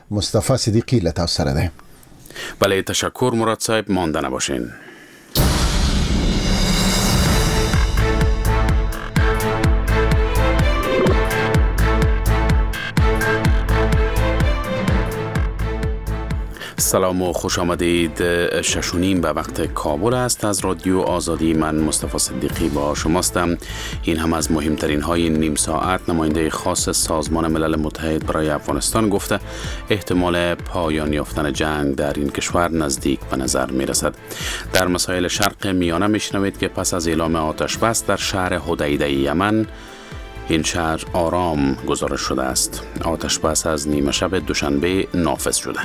مصطفی صدیقی لطاف سره ده. بله تشکر مراد صاحب، مانده نباشین. سلام و خوش آمدید. 6:30 به وقت کابل است. از رادیو آزادی من مصطفی صدیقی با شماستم. این هم از مهمترین های نیم ساعت. نماینده خاص سازمان ملل متحد برای افغانستان گفته احتمال پایان یافتن جنگ در این کشور نزدیک به نظر می رسد. در مسائل شرق میانه می شنوید که پس از اعلام آتش بس در شهر حدیده یمن، این شهر آرام گزارش شده است. آتش بس از نیمه شب دوشنبه نافذ شده.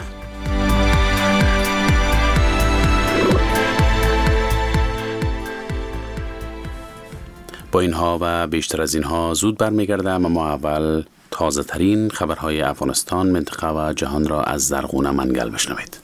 با اینها و بیشتر از اینها زود برمیگردم، اما اول تازه ترین خبرهای افغانستان، منطقه و جهان را از زرغونه منگل بشنوید.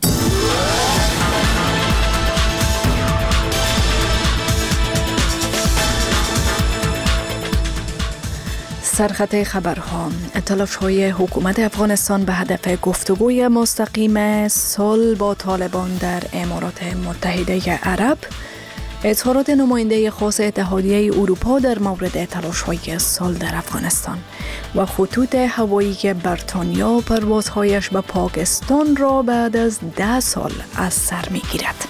سرخط خبرها: تلاش‌های حکومت افغانستان به هدف گفتگوی مستقیم صلح با طالبان در امارات متحده عرب، اظهارات نماینده خاص اتحادیه اروپا در مورد تلاش‌های صلح در افغانستان و خطوط هوایی بریتانیا پروازهایش به پاکستان را بعد از 10 سال از سر می‌گیرد.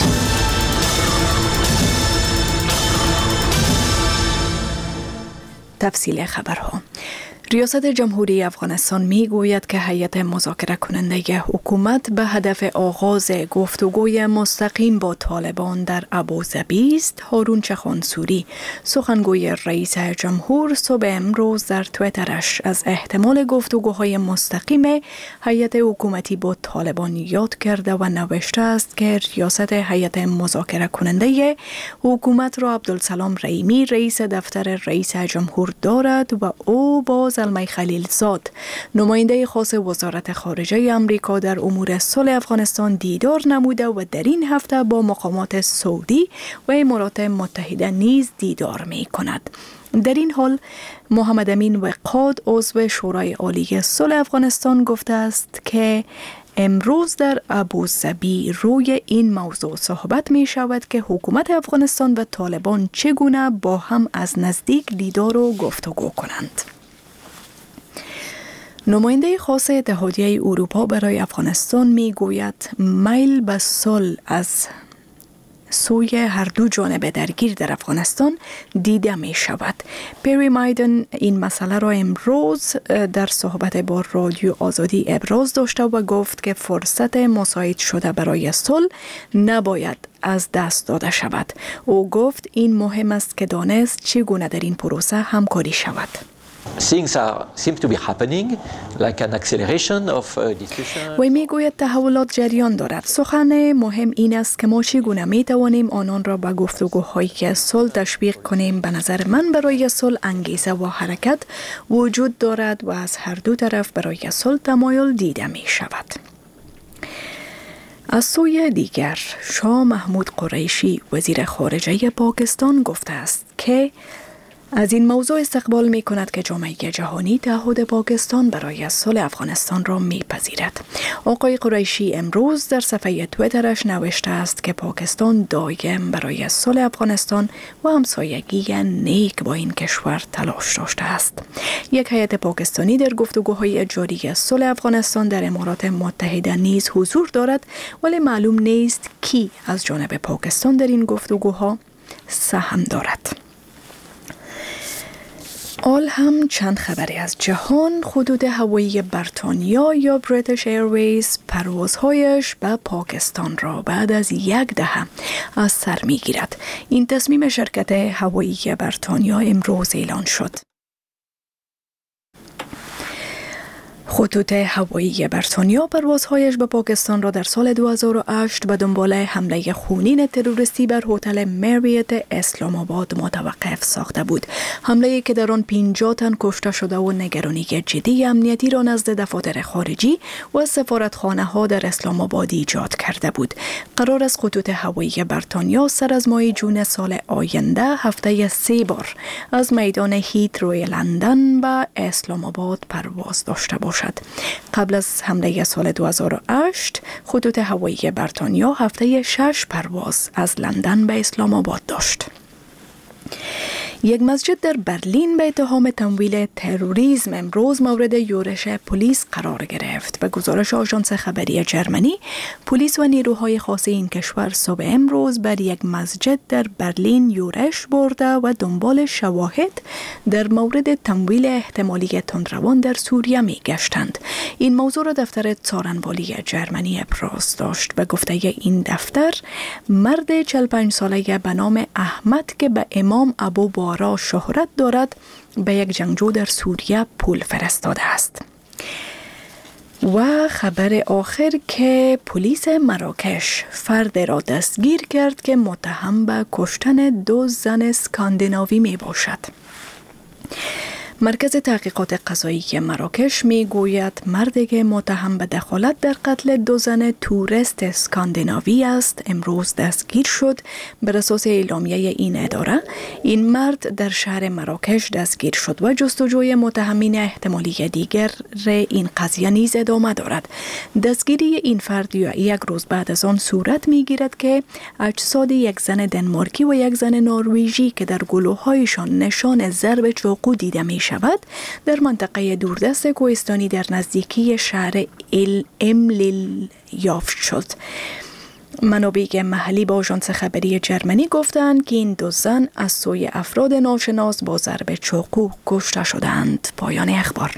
تفصیل خبرها: ریاست جمهوری افغانستان می گوید که هیئت مذاکره کننده حکومت به هدف آغاز گفتگوی مستقیم با طالبان در ابوظبی است. هارون چخانسوری، سخنگوی رئیس جمهور، صبح امروز در تویترش از احتمال گفتگوهای مستقیم هیئت حکومتی با طالبان یاد کرده و نوشته است که ریاست هیئت مذاکره کننده حکومت را عبدالسلام رحیمی، رئیس دفتر رئیس جمهور دارد و او با زلمه خلیلزاد، نماینده خاص وزارت خارجه آمریکا در امور صلح افغانستان دیدار نموده و در این هفته با مقامات سعودی و امارات متحده نیز دیدار می کند. در این حال محمد امین وقاد، عضو شورای عالی صلح افغانستان، گفته است که امروز در ابوظبی روی این موضوع صحبت می شود که حکومت افغانستان و طالبان چگونه با هم از نزدیک دیدار و گفتگو کنند. نماینده خاص اتحادیه اروپا برای افغانستان می گوید میل به صلح از سوی هر دو جانب درگیر در افغانستان دیده می شود. پری مایدن این مسئله را امروز در صحبت با رادیو آزادی ابراز داشته و گفت که فرصت مساعد شده برای صلح نباید از دست داده شود. او گفت این مهم است که دانست چگونه در این پروسه همکاری شود. seem to be happening like an acceleration of discussion. و میگوید تحولات جریان دارد. سخن مهم این است که ما چگونه میتوانیم آنان را به گفتگوهای صلح تشویق کنیم. به نظر من برای صلح انگیزه و حرکت وجود دارد و از هر دو طرف برای صلح تمایل دیده می شود. از سوی دیگر، شاه محمود قریشی، وزیر خارجه پاکستان، گفته است که از این موضوع استقبال می کند که جامعه جهانی تعهد پاکستان برای صلح افغانستان را می پذیرد. آقای قریشی امروز در صفحه تویترش نوشته است که پاکستان دائم برای صلح افغانستان و همسایگی نیک با این کشور تلاش داشته است. یک هیئت پاکستانی در گفتگوهای جاری صلح افغانستان در امارات متحده نیز حضور دارد، ولی معلوم نیست کی از جانب پاکستان در این گفتگوها سهم دارد. آل هم چند خبری از جهان: خطوط هوایی بریتانیا یا بریتیش ایرویز پروازهایش به پاکستان را بعد از 10 دهه از سر می‌گیرد. این تصمیم شرکت هوایی بریتانیا امروز اعلان شد. خطوط هوایی بریتانیا پروازهایش به پاکستان را در سال 2008 به دنبال حمله خونین تروریستی بر هتل مریت اسلام آباد متوقف ساخته بود. حمله‌ای که در آن 50 تن کشته شده و نگرانی جدی امنیتی را نزد دفاتر خارجی و سفارتخانه‌ها در اسلام آباد ایجاد کرده بود. قرار است خطوط هوایی بریتانیا سر از ماه جون سال آینده هفته 3 بار از میدان هیترو لندن به اسلام آباد پرواز داشته باشد. باشد. قبل از حمله سال 2008 خطوط هوایی بریتانیا هفته 6 پرواز از لندن به اسلام آباد داشت. یک مسجد در برلین به اتهام تمویل تروریسم امروز مورد یورش پلیس قرار گرفت. به گزارش آژانس خبری جرمنی، پلیس و نیروهای خاص این کشور صبح امروز بر یک مسجد در برلین یورش برده و دنبال شواهد در مورد تمویل احتمالی تندروان در سوریه می گشتند. این موضوع را دفتر څارنوالی جرمنی ابراز داشت. به گفته این دفتر، مرد 45 ساله به نام احمد که به امام ابو بارا شهرت دارد به یک جنگجو در سوریه پول فرستاده است. و خبر آخر که پلیس مراکش فرد را دستگیر کرد که متهم به کشتن 2 زن اسکاندیناوی می باشد. مرکز تحقیقات قضایی مراکش می گوید مردی که متهم به دخالت در قتل 2 زن توریست اسکاندیناوی است امروز دستگیر شد. بر اساس اعلامیه این اداره، این مرد در شهر مراکش دستگیر شد و جستجوی متهمین احتمالی دیگر این قضیه نیز ادامه دارد. دستگیری این فرد یک روز بعد از آن صورت می گیرد که اجساد یک زن دنمارکی و یک زن نروژی که در گلوهایشان نشان ضرب چاقو دیده می شود در منطقه دوردست کوهستانی در نزدیکی شهر املیل یافت شد. منابع محلی با آژانس خبری جرمنی گفتند که این 2 زن از سوی افراد ناشناس با ضرب چاقو کشته شدند. پایان اخبار.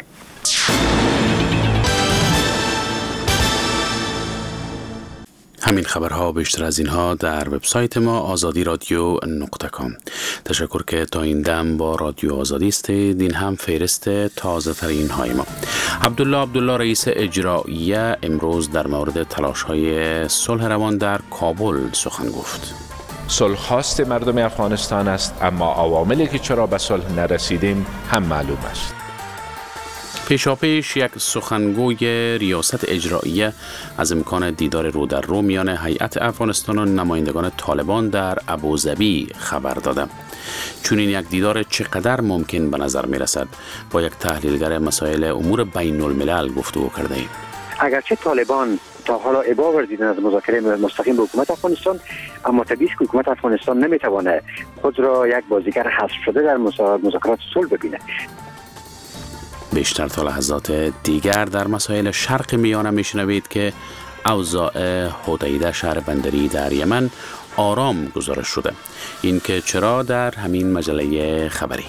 همین خبرها بیشتر از اینها در وبسایت ما azadi-radio.com. تشکر که تا این دم با رادیو آزادی استید. این هم فهرست تازه ترین های ما. عبدالله رئیس اجراییه امروز در مورد تلاش های صلح روان در کابل سخن گفت. صلح خواست مردم افغانستان است، اما عواملی که چرا به صلح نرسیدیم هم معلوم است. پیشاپیش یک سخنگوی ریاست اجراییه از امکان دیدار رو در رو میان هیئت افغانستان و نمایندگان طالبان در ابوظبی خبر داده. چون این یک دیدار چقدر ممکن به نظر می رسد، با یک تحلیلگر مسائل امور بین الملل گفتگو کرده ایم. اگرچه طالبان تا حالا ابا ورزیدن از مذاکره مستقیم با حکومت افغانستان، اما طبیعی است که حکومت افغانستان نمیتواند خود را یک بازیگر حذف شده در مذاکرات صلح ببیند. بیشتر تا لحظات دیگر در مسائل شرق میانه میشنوید که اوضاع حدیده شهر بندری در یمن آرام گزارش شده. این که چرا در همین مجله خبری.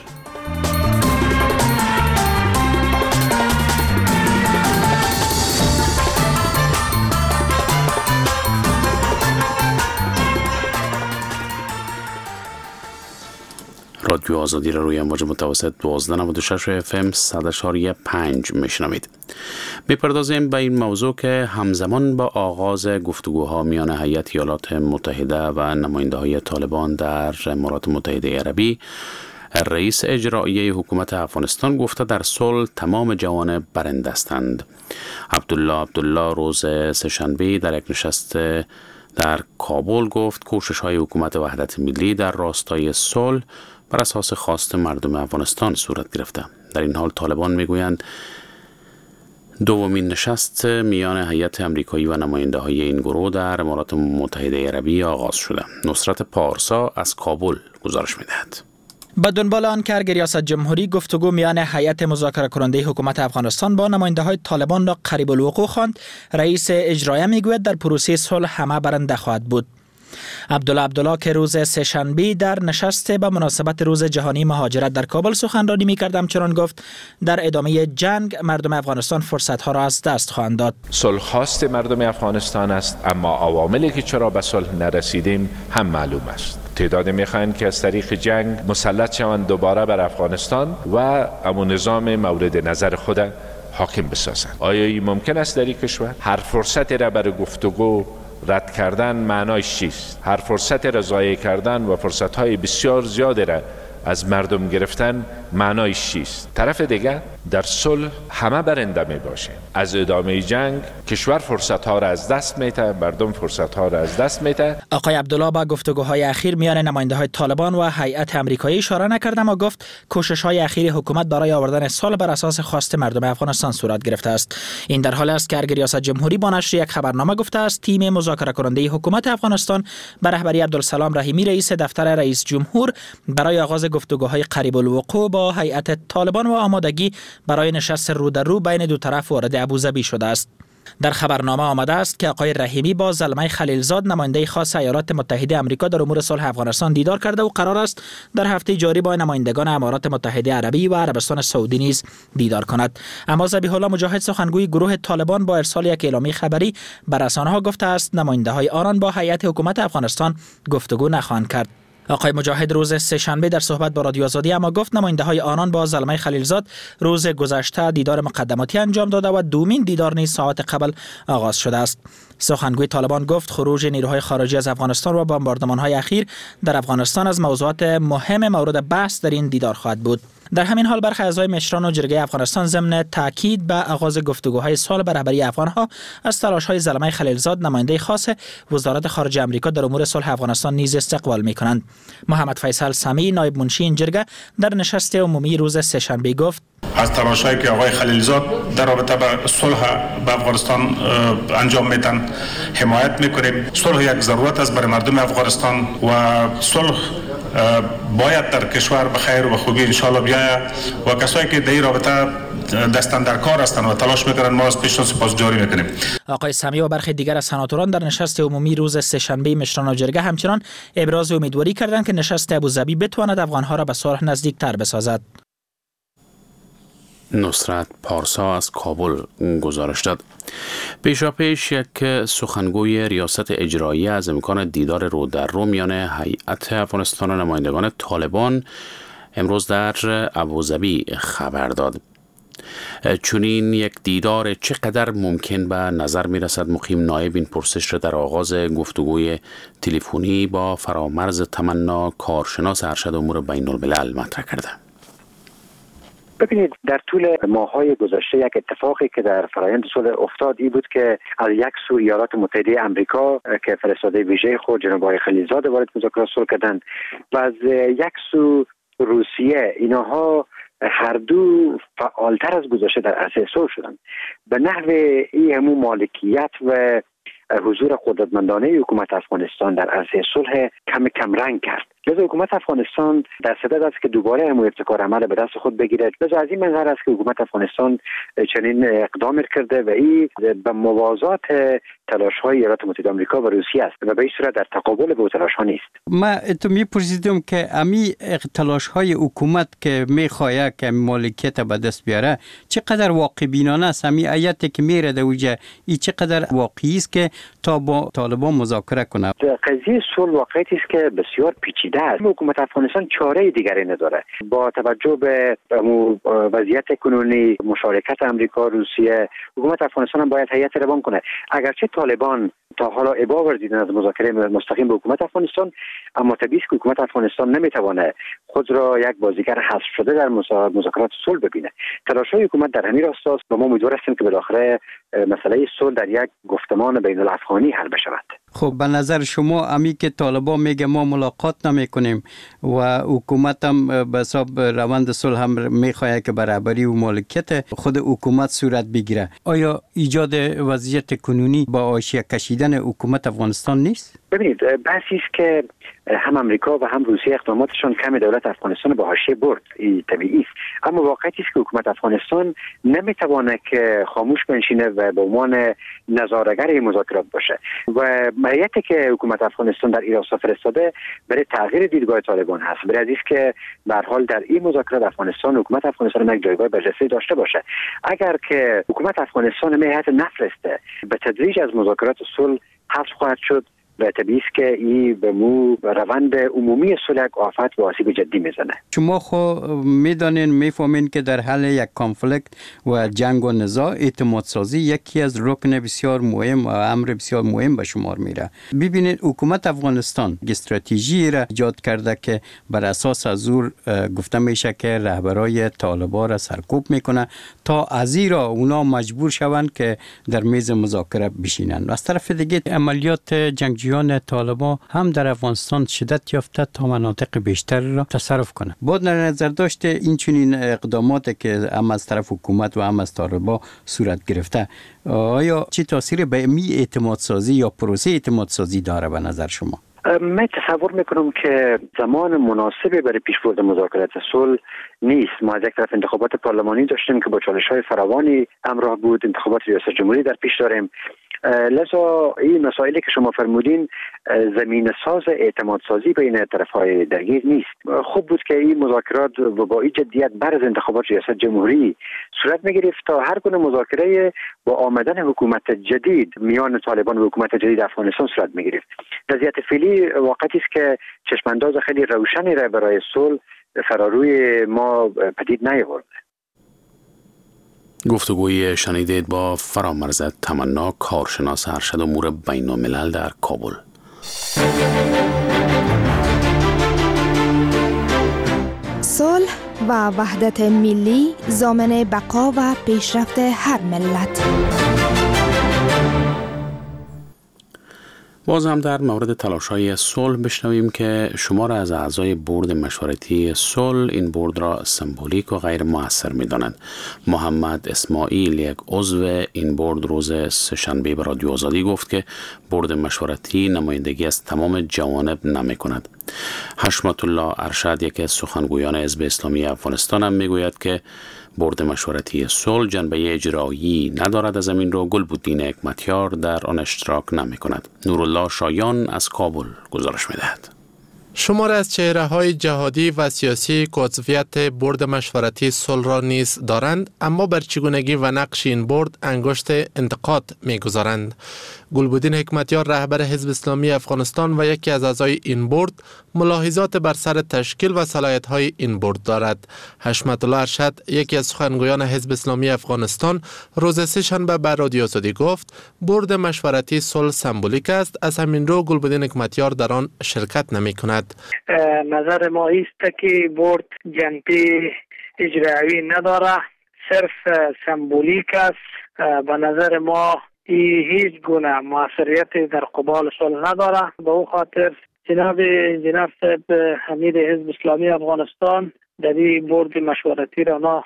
رادیو آزادی را روی امواج متوسط 1296 FM 100.5 میشنوید. میپردازیم به این موضوع که همزمان با آغاز گفتگوها میان هیئت ایالات متحده و نماینده‌های طالبان در امارات متحده عربی، رئیس اجرایی حکومت افغانستان گفته در صلح تمام جوانب برنده هستند. عبدالله روز سه‌شنبه در یک نشست در کابل گفت کوشش‌های حکومت وحدت ملی در راستای صلح بر اساس خواست مردم افغانستان صورت گرفته. در این حال طالبان میگویند دومین نشست میان هیئت امریکایی و نماینده‌های این گروه در امارات متحده عربی آغاز شده. نصرت پارسا از کابل گزارش می‌دهد. با دنبال آن که ریاست جمهوری گفتگو میان هیئت مذاکره کننده حکومت افغانستان با نماینده‌های طالبان را قریب الوقوع خواند، رئیس اجرایی میگوید در پروسه صلح همه برنده خواهد بود. عبدالله که روز سه‌شنبه در نشست به مناسبت روز جهانی مهاجرت در کابل سخنرانی می‌کرد همچنان گفت در ادامه جنگ مردم افغانستان فرصت‌ها را از دست خواهند داد. صلح خواست مردم افغانستان است، اما عواملی که چرا به صلح نرسیدیم هم معلوم است. تعداد میخواهند که از طریق جنگ مسلط شوند دوباره بر افغانستان و امون نظام مورد نظر خود حاکم بسازند. آیا این ممکن است در این کشور؟ هر فرصتی را برای گفتگو رد کردن معنایش چیست؟ هر فرصت را ضایع کردن و فرصت‌های بسیار زیادی را از مردم گرفتن معنایش چیست؟ طرف دیگه در صلح همه برنده می باشه. از ادامه جنگ کشور فرصت ها را از دست میده، مردم فرصت ها را از دست میده. آقای عبدالله با گفتگوهای اخیر میان نماینده های طالبان و هیئت آمریکایی اشاره نکرد، اما گفت کوشش های اخیر حکومت برای آوردن صلح بر اساس خواست مردم افغانستان صورت گرفته است. این در حالی است که ریاست جمهوری با نشر یک خبرنامه گفته است تیم مذاکره کننده حکومت افغانستان به رهبری عبدالسلام رحیمی رئیس دفتر رئیس جمهور برای آغاز گفتگوهای قریب الوقوع با هیئت طالبان و آمادگی برای نشست رو در رو بین دو طرف وارد ابوظبی شده است. در خبرنامه آمده است که آقای رحیمی با زلمه خلیلزاد نماینده خاص ایالات متحده آمریکا در امور صلح افغانستان دیدار کرده و قرار است در هفته جاری با نمایندگان امارات متحده عربی و عربستان سعودی نیز دیدار کند. اما ذبیح الله مجاهد سخنگوی گروه طالبان با ارسال یک اعلامیه خبری به رسانه‌ها گفته است نماینده های آنان با هیئت حکومت افغانستان گفتگو نخواهند کرد. آقای مجاهد روز سه‌شنبه در صحبت با رادیو آزادی اما گفت نماینده های آنان با زلمه خلیلزاد روز گذشته دیدار مقدماتی انجام داده و دومین دیدار نیز ساعات قبل آغاز شده است. سخنگوی طالبان گفت خروج نیروهای خارجی از افغانستان و بمباردمان‌های اخیر در افغانستان از موضوعات مهم مورد بحث در این دیدار خواهد بود. در همین حال برخی اعضای مشران و جرگه افغانستان ضمن تاکید به آغاز گفتگوهای صلح به رهبری افغانها از تلاش‌های زلمه خلیلزاد نماینده خاص وزارت خارجه آمریکا در امور صلح افغانستان نیز استقبال می‌کنند. محمد فیصل سمی نایب منشی این جرگه در نشست عمومی روز سه‌شنبه گفت از تلاش‌هایی که آقای خلیلزاد در رابطه با صلح به افغانستان انجام میدن حمایت می‌کنیم. صلح یک ضرورت است برای مردم افغانستان و صلح باید در کشور به خیر و خوبی ان شاءالله بیاید و کسایی که در این رابطه دستن در کار هستند و تلاش میکنن ما از پیشتر سپاسگزاری میکنیم. آقای سمی و برخی دیگر از سناتوران در نشست عمومی روز سه‌شنبه مشران و جرگه همچنان ابراز امیدواری کردند که نشست ابوظبی بتواند افغانها را به صلح نزدیکتر بسازد. نصرت پارسا از کابل گزارش داد. پیشاپیش یک سخنگوی ریاست اجرایی از امکان دیدار رو در رو میان هیئت افغانستان و نمایندگان طالبان امروز در ابوظبی خبر داد. چنین یک دیدار چقدر ممکن به نظر می رسد؟ مقیم نایب این پرسش را در آغاز گفتگوی تلفنی با فرامرز تمنا کارشناس ارشد امور بین الملل مطرح کرده. ببینید در طول ماه‌های گذشته یک اتفاقی که در فرایند صلح افتاد این بود که از یک سو ایالات متحده آمریکا که فرستاده ویژه خود جناب آقای خلیلزاد وارد مذاکرات صلح کردند و از یک سو روسیه اینها هر دو فعالتر از گذشته در عرصه صلح شدند. به نحو این همون مالکیت و حضور قدرتمندانه حکومت افغانستان در عرصه صلح کم رنگ کرد. لذا حکومت افغانستان در صدد است که دوباره همون ابتکار عمل به دست خود بگیرد. لذا از این منظر است که حکومت افغانستان چنین اقدام کرده و این به موازات تلاش‌های ایالات متحده آمریکا و روسیه است و به این صورت در تقابل به تلاش‌ها نیست. ما تو می‌پرسیدم که امی تلاش‌های حکومت که می‌خواهد که مالکیت به دست بیاره چقدر واقع بینانه است؟ امی آیاتی که میره دوجه این چقدر واقعی است که تا با طالبان مذاکره کنه؟ قضیه صلح واقعیتی است که بسیار پیچیده است. حکومت افغانستان چاره دیگری نداره. با توجه به وضعیت کنونی مشارکت آمریکا روسیه حکومت افغانستان باید هیئت روان کنه. اگرچه طالبان تا حالا ابا ورزیدن از مذاکره مستقیم با حکومت افغانستان، اما طبیعی است که حکومت افغانستان نمیتونه خود را یک بازیگر حذف شده در مذاکرات صلح ببینه. تلاش‌های حکومت در همین راستا است و ما امیدوار هستیم که بالاخره مسئله صلح در یک گفتمان بین الافغانی حل بشود. خب به نظر شما امی که طالبان میگه ما ملاقات نمیکنیم و حکومت هم به حساب روند صلح هم میخواد که برابری و مالکیت خود حکومت صورت بگیره، آیا ایجاد وضعیت کنونی با حاشیه کشیدن حکومت افغانستان نیست؟ ببینید بحثی است که هم امریکا و هم روسیه اقداماتشون کم دولت افغانستان به حاشیه برد، این طبیعی است، اما واقعیتی است که حکومت افغانستان نمیتونه که خاموش بنشینه و به عنوان نظاره‌گر مذاکرات باشه و هیئتی که حکومت افغانستان در این راستا فرستاده برای تغییر دیدگاه طالبان هست، برای است که به هر حال در این مذاکرات افغانستان حکومت افغانستان یک جایگاه برجسته داشته باشه. اگر که حکومت افغانستان هیئت نفرسته به تدریج از مذاکرات صلح حذف خواهد شد و طبیعی است که این به مو روند عمومی صلح آفت و آسیب جدی میزنه. شما خو میدانین میفهمین که در حل یک کانفلیکت و جنگ و نزاع اعتماد سازی یکی از رکن بسیار مهم و امر بسیار مهم به شمار میره. ببینید حکومت افغانستان استراتژی را ایجاد کرده که بر اساس از زور گفته میشه که رهبرای طالبان را سرکوب میکنه تا از ایرا اونا مجبور شوند که در میز مذاکره بشینن. از طرف دیگه عملیات جنگجویان طالبان هم در افغانستان شدت یافته تا مناطق بیشتر را تصرف کنه. با در نظر داشته این چنین اقداماتی که هم از طرف حکومت و هم از طالبان صورت گرفته، آیا چی تاثیر به اعتماد سازی یا پروسه اعتماد سازی داره به نظر شما؟ من تصور میکنم که زمان مناسبی برای پیشبرد مذاکرات صلح نیست. ما از یک طرف انتخابات پارلمانی داشتیم که با چالش‌های فراوانی همراه بود، انتخابات ریاست جمهوری در پیش داریم. لذا این مسائلی که شما فرمودین زمین ساز اعتماد سازی بین طرف‌های درگیر نیست. خوب بود که این مذاکرات با این جدیت بعد از انتخابات ریاست جمهوری صورت می‌گرفت تا هر گونه مذاکره با آمدن حکومت جدید میان طالبان و حکومت جدید افغانستان صورت می‌گرفت. وضعیت فعلی واقعی است که چشمانداز خیلی روشنی را برای صلح فراروی ما پدید نیاورد. گفتگوی شنیدید با فرامرز تمنا، کارشناس ارشد امور بین الملل در کابل. صلح و وحدت ملی ضامن بقا و پیشرفت هر ملت. باز هم در مورد تلاش‌های صلح بشنویم که شمار از اعضای بورد مشورتی صلح این بورد را سمبولیک و غیر مؤثر می‌دانند. محمد اسماعیل، یک عضو این بورد، روز سه‌شنبه به رادیو آزادی گفت که بورد مشورتی نمایندگی از تمام جوانب نمی‌کند. حشمت الله ارشد، یکی از سخنگویان حزب اسلامی افغانستان، هم می‌گوید که بورد مشورتی صلح جنبه اجرایی ندارد. از همین رو گلبدین حکمتیار در آن اشتراک نمی‌کند. نورالله شایان از کابل گزارش می‌دهد. شمار از چهره‌های جهادی و سیاسی که عضویت بورد مشورتی صلح را نیز دارند، اما بر چگونگی و نقش این بورد انگشت انتقاد می‌گذارند. گلبدین حکمتیار، رهبر حزب اسلامی افغانستان و یکی از اعضای این بورد، ملاحظات بر سر تشکیل و صلاحیت‌های این بورد دارد. حشمت الله ارشد، یکی از سخنگویان حزب اسلامی افغانستان، روز سه‌شنبه به رادیو آزادی گفت بورد مشورتی صلح سمبولیک است، از همین رو گلبدین حکمتیار در آن شرکت نمی‌کند. نظر ما است که بورد جنبه اجرایی نداره، صرف سمبولیک است. به نظر ما هیچ گونه موثریتی در قبال صلح نداره. به او خاطر جناب انجینر صاحب حمید حزب اسلامی افغانستان در این بورد مشورتی را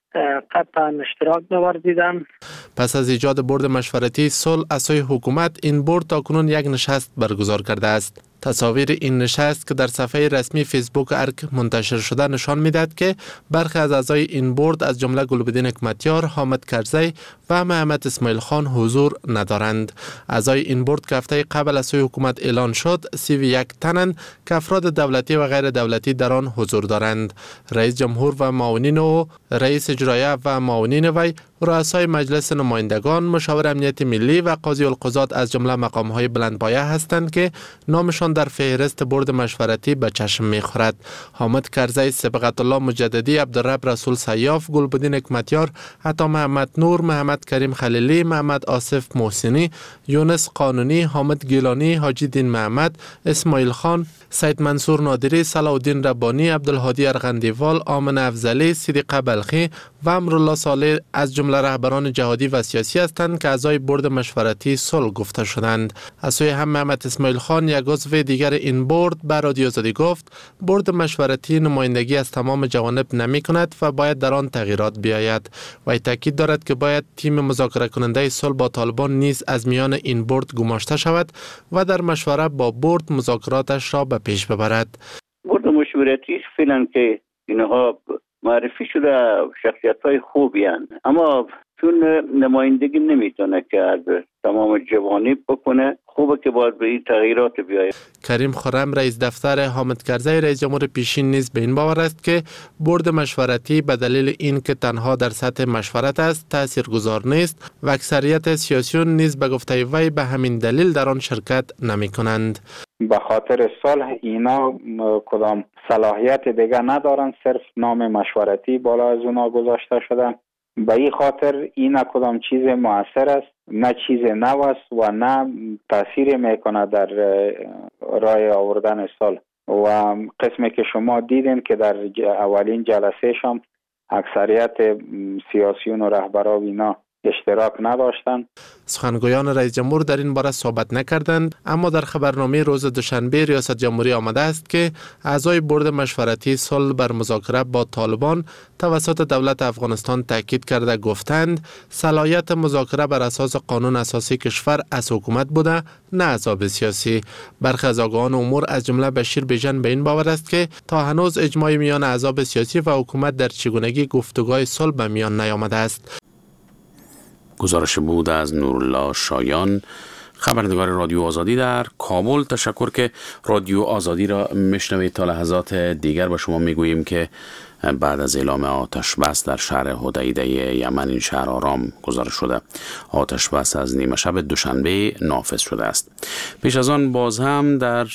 قطعا اشتراک نوردیدن. پس از ایجاد بورد مشورتی صلح، اعضای حکومت این بورد تاکنون یک نشست برگزار کرده است. تصاویر این نشست که در صفحه رسمی فیسبوک ارک منتشر شده نشان می‌دهد که برخی از اعضای این بورد از جمله گلبدین حکمتیار، حامد کرزی و محمد اسماعیل خان حضور ندارند. اعضای این بورد که هفته قبل از سوی حکومت اعلان شد 31 تنند که افراد دولتی و غیر دولتی در آن حضور دارند. رئیس جمهور و معاونین او، رئیس اجرایه و معاونین وی، رؤسای مجلس نمایندگان، مشاور امنیت ملی و قاضی القضات از جمله مقام‌های بلندپایه هستند که نامشان در فهرست بورد مشورتی به چشم می‌خورد. حامد کرزی، صبغت الله مجددی، عبدالرب رسول سیاف، گلبدین حکمتیار، عطا محمد نور، محمد کریم خلیلی، محمد آصف محسنی، یونس قانونی، حامد گیلانی، حاجی دین محمد، اسماعیل خان، سید منصور نادری، صلاح الدین ربانی، عبدالهادی ارغندیوال، آمن افضلی، صدیقه بلخی و امرالله صالح از جمله رهبران جهادی و سیاسی هستند که اعضای بورد مشورتی صلح گفته شدند. از سوی هم محمد اسماعیل خان، یک عضو دیگر این بورد، به رادیو آزادی گفت بورد مشورتی نمایندگی از تمام جوانب نمی کند و باید در آن تغییرات بیاید. و تاکید دارد که باید تیم مذاکره کننده صلح با طالبان نیز از میان این بورد گماشته شود و در مشوره با بورد مذاکراتش را به پیش ببرد. بورد مشورتی فعلا که اینها معرفی شده شخصیت‌های خوبی هستند، اما چون نمایندگی نمیتونه که از تمام جوانی بکنه. خوبه که باید به این تغییرات بیاید. کریم خرم رئیس دفتر حامد کرزی رئیس جمهور پیشین نیز به این باور است که بورد مشورتی به دلیل این که تنها در سطح مشورت است تاثیرگذار نیست و اکثریت سیاسیون نیز به گفته وی به همین دلیل در آن شرکت نمی کنند. به خاطر صلح اینا کدام صلاحیت دیگه ندارن، صرف نام مشورتی بالا از اونا گذاشته شدن. به این خاطر این کدام چیز مؤثر است، نه چیز نو است و نه تاثیر میکنه در راه آوردن صلح. و قسمی که شما دیدین که در اولین جلسه شام اکثریت سیاسیون و رهبران اینا اشتراک نداشتند. سخنگویان رئیس جمهور در این باره صحبت نکردند، اما در خبرنامه روز دوشنبه ریاست جمهوری آمده است که اعضای بورد مشورتی صلح بر مذاکره با طالبان توسط دولت افغانستان تاکید کرده گفتند صلاحیت مذاکره بر اساس قانون اساسی کشور از حکومت بوده، نه احزاب سیاسی. برخی از آگاهان امور از جمله بشیر بیژن به این باور است که تا هنوز اجماع میان احزاب سیاسی و حکومت در چگونگی گفتگوهای صلح به میان نیامده است. گزارش بود از نورالله شایان، خبرنگار رادیو آزادی در کابل. تشکر که رادیو آزادی را میشنوید. تا لحظات دیگر به شما میگوییم که بعد از اعلام آتش بس در شهر حدیده یمن، این شهر آرام گزارش شده، آتش بس از نیمه شب دوشنبه نافذ شده است. پیش از آن باز هم در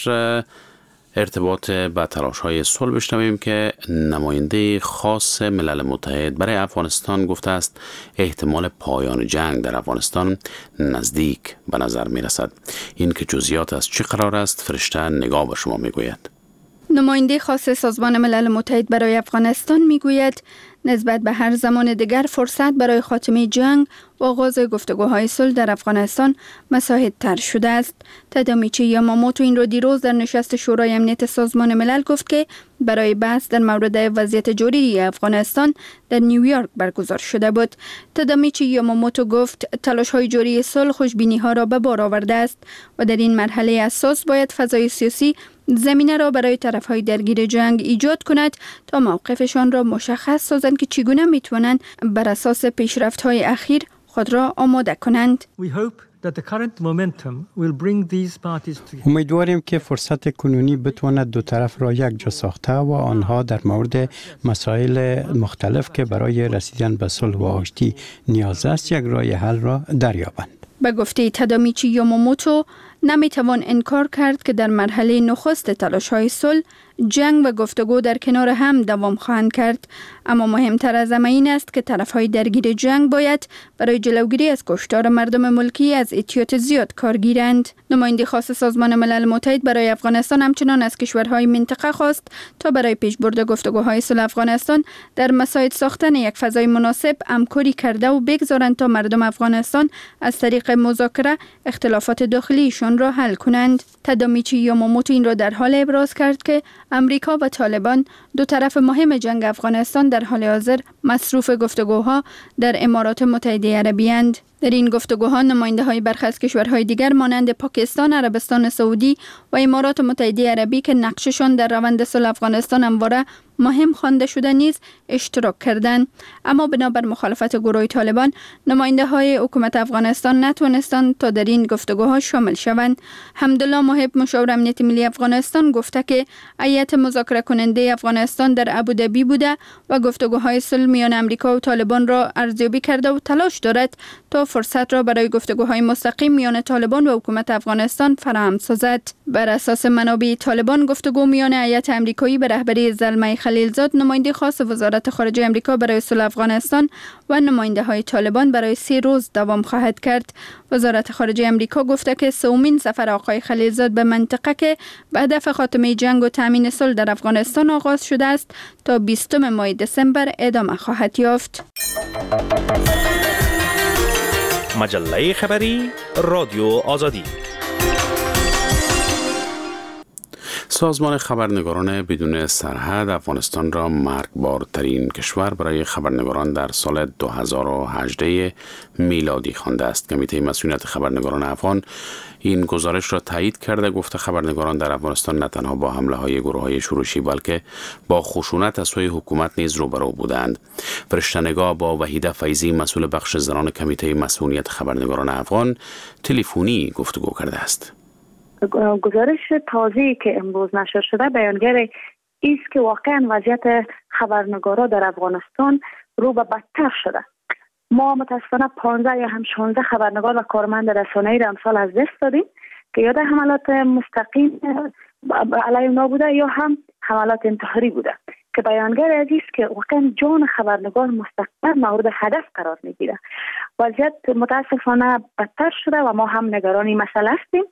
ارتباط به تلاش‌های صلح بشنویم که نماینده خاص ملل متحد برای افغانستان گفته است احتمال پایان جنگ در افغانستان نزدیک به نظر می رسد. این که جزئیات از چه قرار است فرشته نگاه به شما می گوید. نماینده خاص سازمان ملل متحد برای افغانستان می گوید نسبت به هر زمان دیگر فرصت برای خاتمه جنگ و آغاز گفتگوهای صلح در افغانستان مساعدتر شده است. تادامیچی یاماموتو این رو دیروز در نشست شورای امنیت سازمان ملل گفت که برای بحث در مورد وضعیت جاری افغانستان در نیویورک برگزار شده بود. تادامیچی یاماموتو گفت تلاش‌های جاری صلح خوشبینی‌ها را به بار آورده است و در این مرحله حساس باید فضای سیاسی زمینه را برای طرف‌های درگیر جنگ ایجاد کند تا موقفشان را مشخص سازند که چگونه می‌توانند بر اساس پیشرفت‌های اخیر خود را آماده کنند. امیدواریم که فرصت کنونی بتواند دو طرف را یک جا ساخته و آنها در مورد مسائل مختلف که برای رسیدن به صلح و آشتی نیاز است یک راه حل را دریابند. به گفته تادامیچی یاماموتو نمیتوان انکار کرد که در مرحله نخست تلاش‌های صلح جنگ و گفتگو در کنار هم دوام خواهند کرد، اما مهمتر از همه این است که طرف‌های درگیر جنگ باید برای جلوگیری از کشتار مردم ملکی از احتیاط زیاد کار گیرند. نماینده خاص سازمان ملل متحد برای افغانستان همچنان از کشورهای منطقه خواست تا برای پیشبرد گفتگوهای صلح افغانستان در مساعد ساختن یک فضای مناسب همکاری کرده و بگذارند تا مردم افغانستان از طریق مذاکره اختلافات داخلیشان را حل کنند. تادامیچی یاماموتو این را در حال ابراز کرد که امریکا و طالبان دو طرف مهم جنگ افغانستان در حال حاضر مصروف گفتگوها در امارات متحده عربی اند. در این گفتگوها نماینده‌های برخی از کشورهای دیگر مانند پاکستان، عربستان سعودی و امارات متحده عربی که نقششان در روند صلح افغانستان همواره مهم خوانده شده نیز اشتراک کردند، اما بنابر مخالفت گروه طالبان نماینده‌های حکومت افغانستان نتوانستند تا در این گفتگوها شامل شوند. حمدالله محب مشاور امنیت ملی افغانستان گفته که هیئت مذاکره کننده افغانستان در ابوظبی بوده و گفتگوهای صلح میان امریکا و طالبان را ارزیابی کرده و تلاش دارد تا فرصت را برای گفتگوهای مستقیم میان طالبان و حکومت افغانستان فراهم سازد. بر اساس منابع طالبان گفتگو میان هیئت آمریکایی به رهبری زلمه خلیلزاد، نماینده خاص وزارت خارجه آمریکا برای صلح افغانستان و نماینده های طالبان برای 3 روز دوام خواهد کرد. وزارت خارجه آمریکا گفته که سومین سفر آقای خلیلزاد به منطقه که به هدف خاتمه جنگ و تامین صلح در افغانستان آغاز شده است تا 20 ماه دسامبر ادامه خواهد یافت. مجله خبری رادیو آزادی. سازمان خبرنگاران بدون سرحد افغانستان را مرگبارترین کشور برای خبرنگاران در سال 2018 میلادی خوانده است. کمیته مسئولیت خبرنگاران افغان این گزارش را تایید کرده، گفته خبرنگاران در افغانستان نه تنها با حمله های گروه های شورشی بلکه با خشونت از سوی حکومت نیز روبرو بودند. فرشته‌نگار با وحیده فیضی مسئول بخش زنان کمیته مسئولیت خبرنگاران افغان تلفنی گفتگو کرده است. گزارش تازه‌ای که امروز نشر شده بیانگر است که واقعا وضعیت خبرنگارا در افغانستان رو به بدتر شده. ما متاسفانه 15 یا هم 16 خبرنگار و کارمند رسانه‌ای را امسال از دست دادیم که یا در حملات مستقیم علیه اونا بوده یا هم حملات انتحاری بوده که بیانگر از است که واقعا جان خبرنگار مستقیما مورد هدف قرار میگیره. وضعیت متاسفانه بدتر شده و ما هم نگران این مسئله هستیم.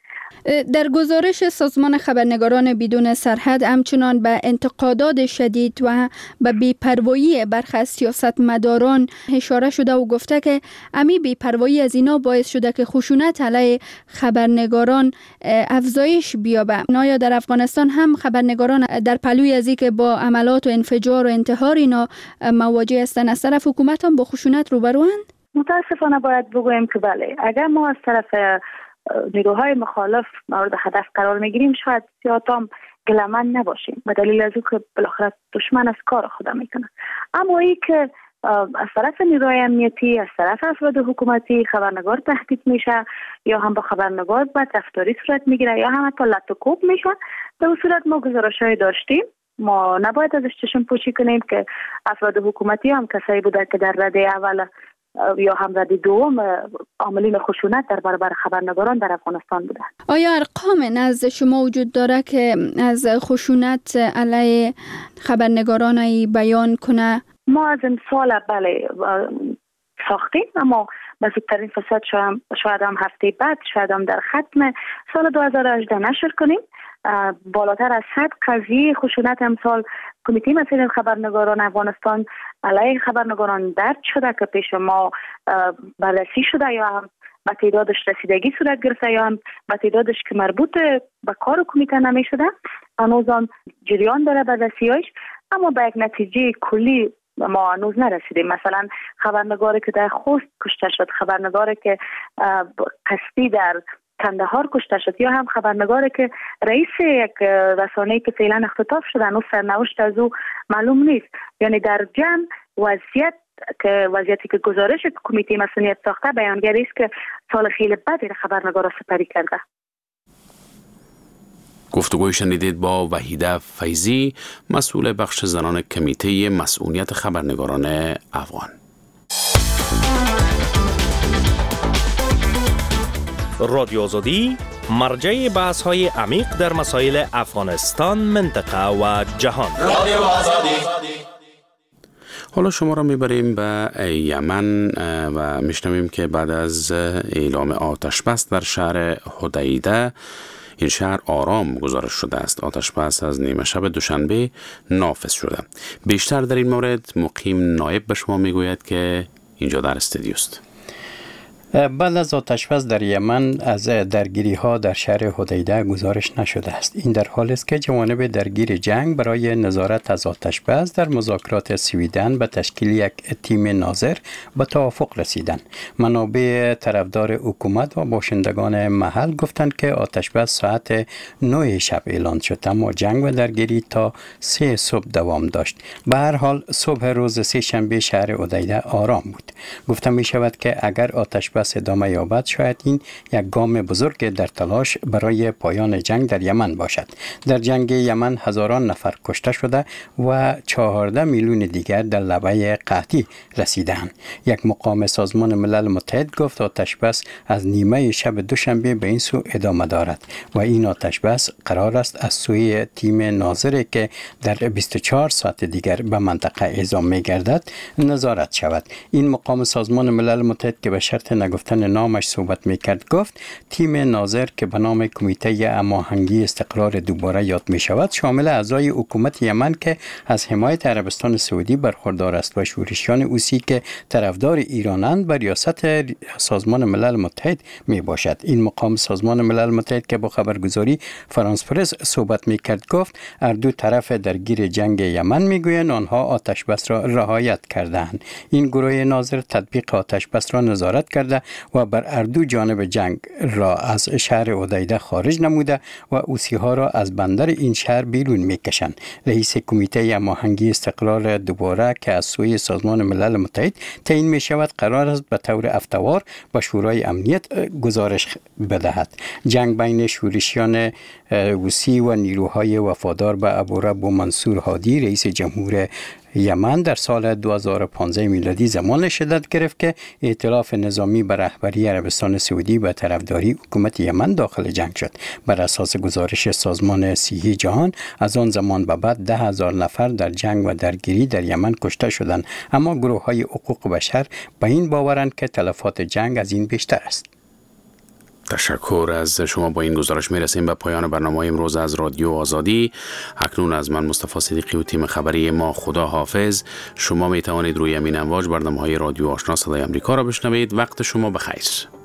در گزارش سازمان خبرنگاران بدون سرحد همچنان به انتقادات شدید و به بی‌پروایی برخی از سیاستمداران اشاره شده و گفته که امی بی‌پروایی از اینا باعث شده که خشونت علیه خبرنگاران افزایش بیابه. آیا در افغانستان هم خبرنگاران در پلوی از اینکه با عملات و انفجار و انتحار اینا مواجه هستند از طرف حکومت هم با خشونت روبروند؟ متاسفانه باید بگوییم که بله، اگر ما از طرف نیروهای مخالف مورد هدف قرار میگیریم شاید زیادم گلمن نباشیم به دلیل از او که بالاخره دشمن از کار خود میکنه. اما ای که از طرف نیروهای امنیتی، از طرف افراد حکومتی خبرنگار تهدید میشه یا هم با خبرنگار بد رفتاری صورت میگیره یا هم حتی لط و کوب میشه، در صورت ما گزارش‌های داشتیم. ما نباید ازش چشم پوشی کنیم که افراد حکومتی هم کسایی بوده که در رده اول یا هم رده دوم عاملین خشونت در برابر خبرنگاران در افغانستان بوده. آیا ارقام نزد شما وجود داره که از خشونت علیه خبرنگاران ای بیان کنه؟ ما از امسال بله ساختیم، اما به زودترین فرصت شاید هم هفته بعد شاید هم در ختم سال 2018 نشر کنیم. بالاتر از 100 قضیه خشونت امسال کمیته مسئولیت خبرنگاران افغانستان علیه خبرنگاران درج شده که پیش ما بررسی شده یا هم به تعدادش رسیدگی صورت گرفته یا هم به تعدادش که مربوط به کار کمیته نمی شده. هنوز هم جریان داره بررسی‌هاش، اما به یک نتیجه کلی ما هنوز نرسیدیم. مثلا خبرنگاری که در خوست کشته شد، خبرنگاری که قصدی در کندهار کشته شد یا هم خبرنگاری که رئیس یک رسانه‌ای که فعلا اختطاف شده هنوز سرنوشت از او معلوم نیست. یعنی در جمع وضعیتی که گزارش کمیته مسئولیت ساخته بیانگر است که سال خیلی بدی خبرنگارا سپری کرده. گفتگوی شنیدید با وحیده فیضی مسئول بخش زنان کمیته مسئولیت خبرنگاران افغان. رادیو آزادی مرجع بحث های عمیق در مسائل افغانستان، منطقه و جهان. رادیو آزادی. حالا شما را میبریم به یمن و میشنویم که بعد از اعلام آتش بس در شهر حدیده، این شهر آرام گزارش شده است. آتش بس از نیمه شب دوشنبه نافذ شده. بیشتر در این مورد مقیم نایب به شما میگوید که اینجا در استودیو است. بعد از آتش‌بس در یمن از درگیری ها در شهر حدیده گزارش نشده است. این در حالی است که جوانب درگیر جنگ برای نظارت از آتش‌بس در مذاکرات سویدن به تشکیل یک تیم ناظر به توافق رسیدند. منابع طرفدار حکومت و باشندگان محل گفتند که آتش‌بس ساعت 9 شب اعلان شد، اما جنگ و درگیری تا 3 صبح دوام داشت. به هر حال صبح روز سه شنبه شهر حدیده آرام بود. گفته می شود که اگر آتش‌بس ادامه یابد شاید این یک گام بزرگ در تلاش برای پایان جنگ در یمن باشد. در جنگ یمن هزاران نفر کشته شده و 14 میلیون دیگر در لبه قحطی رسیدند. یک مقام سازمان ملل متحد گفت آتش‌بس از نیمه شب دوشنبه به این سو ادامه دارد و این آتش‌بس قرار است از سوی تیم ناظری که در 24 ساعت دیگر به منطقه اعزام می‌گردد نظارت شود. این مقام سازمان ملل متحد که به شرط نگفتن نامش صحبت میکرد گفت تیم ناظر که به نام کمیته هماهنگی استقرار دوباره یاد می شود شامل اعضای حکومت یمن که از حمایت عربستان سعودی برخوردار است و شورشیان حوثی که طرفدار ایرانند بر ریاست سازمان ملل متحد می باشد. این مقام سازمان ملل متحد که با خبرگزاری فرانس پرس صحبت می کرد گفت هر دو طرف درگیر جنگ یمن می گویند آنها آتش بس را رعایت کردند. این گروه ناظر تطبیق آتش بس را نظارت کرده و بر هر دو جانب جنگ را از شهر حدیده خارج نموده و حوثی ها را از بندر این شهر بیرون می کشند. رئیس کمیته هماهنگی استقرار دوباره که از سوی سازمان ملل متحد تعیین می شود قرار است به طور افتوار به شورای امنیت گزارش بدهد. جنگ بین شورشیان حوثی و نیروهای وفادار به ابورب منصور هادی رئیس جمهور یمن در سال 2015 میلادی زمان شدت گرفت که ائتلاف نظامی به رهبری عربستان سعودی به طرفداری حکومت یمن داخل جنگ شد. بر اساس گزارش سازمان صحی جهان از آن زمان به بعد 10,000 نفر در جنگ و درگیری در یمن کشته شدند، اما گروه‌های حقوق بشر به این باورند که تلفات جنگ از این بیشتر است. تشکر از شما. با این گزارش میرسیم به پایان برنامه امروز از رادیو آزادی. اکنون از من مصطفی صدیقی و تیم خبری ما خدا حافظ. شما می توانید روی همین امواج برنامه‌های رادیو آشنا صدای آمریکا را بشنوید. وقت شما بخیر.